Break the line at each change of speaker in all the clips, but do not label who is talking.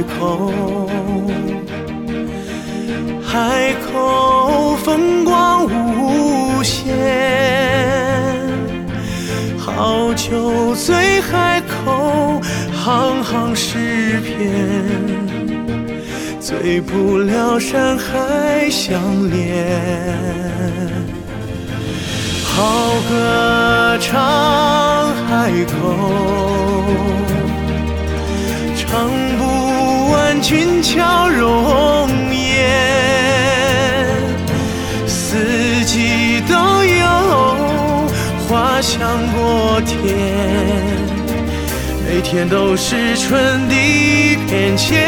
口，海口风光无限，好酒醉海口，行行诗篇，醉不了山海相连。好歌唱海口，唱不完俊俏容颜，四季都有花香过天，每天都是春的变迁。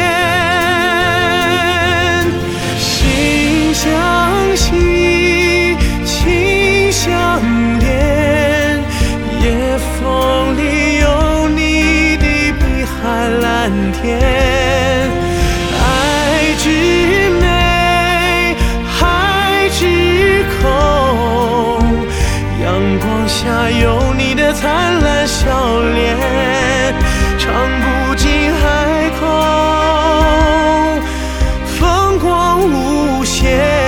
心相惜，情相连，夜风里有你的碧海蓝天。爱之美，海之口，阳光下有你的灿烂笑脸，唱不尽海口，风光无限。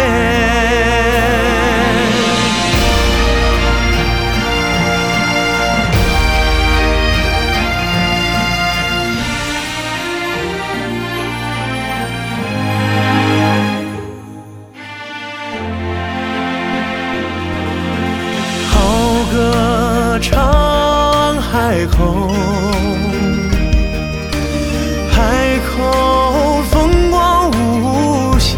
好歌唱海口，海口风光无限，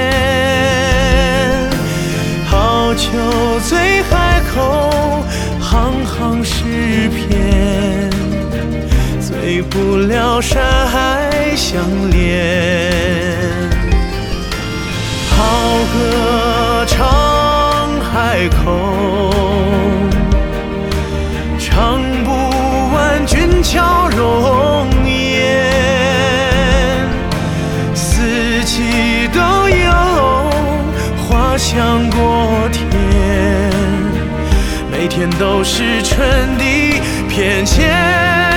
好酒醉海口，行行诗篇，醉不了山海相连。好歌唱海口，唱不完俊俏容颜，四季都有花香过天，每天都是春的变迁。